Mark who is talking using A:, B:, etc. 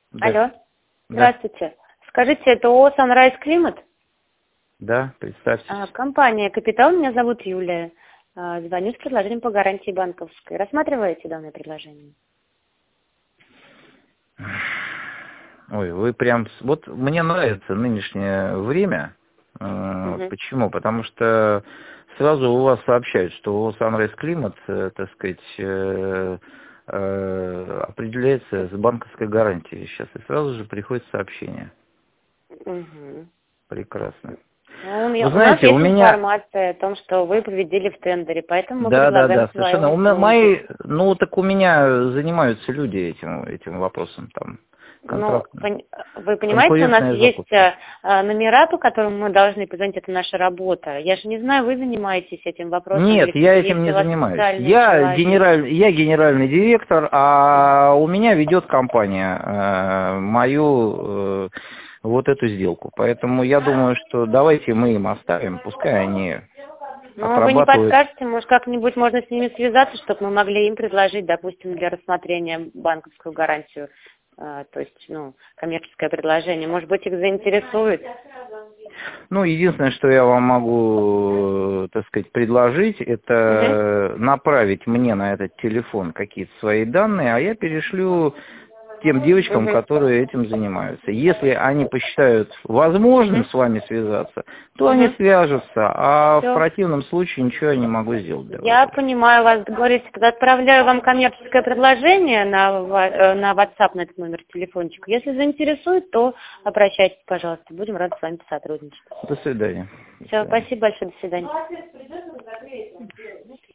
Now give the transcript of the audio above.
A: Да.
B: Алло.
A: Да.
B: Здравствуйте. Скажите, это ООО «Sunrise Климат»?
A: Да, представьтесь.
B: Компания «Капитал», меня зовут Юлия. Звоню с предложением по гарантии банковской. Рассматриваете данное предложение?
A: Ой, вы прям... Вот мне нравится нынешнее время.
B: Угу.
A: Почему? Потому что сразу у вас сообщают, что ООО «Sunrise Климат», так сказать, определяется с банковской гарантией сейчас. И сразу же приходит сообщение.
B: Угу.
A: Прекрасно.
B: Ну,
A: Вы
B: у нас
A: знаете, у
B: есть
A: меня...
B: информация о том, что вы победили в тендере, поэтому мы
A: Да,
B: предлагаем свои
A: совершенно.
B: услуги.
A: Ну, так у меня занимаются люди этим вопросом, там,
B: Ну,
A: контрактно.
B: вы понимаете, у нас
A: Конкурентная
B: есть
A: закупка.
B: номера, по которым мы должны позвонить, это наша работа. Я же не знаю, вы занимаетесь этим вопросом или
A: Нет, я этим
B: есть
A: не
B: у вас
A: занимаюсь.
B: специальный
A: Я
B: человек.
A: генеральный директор, а у меня ведет компания мою вот эту сделку. Поэтому я думаю, что давайте мы им оставим, пускай они
B: Ну, вы не
A: отрабатывают.
B: подскажете, может, как-нибудь можно с ними связаться, чтобы мы могли им предложить, допустим, для рассмотрения банковскую гарантию, то есть, коммерческое предложение. Может быть, их заинтересует?
A: Ну, единственное, что я вам могу, так сказать, предложить, это направить мне на этот телефон какие-то свои данные, а я перешлю тем девочкам, которые этим занимаются. Если они посчитают возможным с вами связаться, то они свяжутся, а в
B: Все.
A: противном случае ничего я не могу сделать для вас.
B: Я понимаю вас, договорились, когда отправляю вам коммерческое предложение на WhatsApp, на этот номер телефончика. Если заинтересует, то обращайтесь, пожалуйста. Будем рады с вами сотрудничать.
A: До свидания.
B: Все, спасибо большое, до свидания.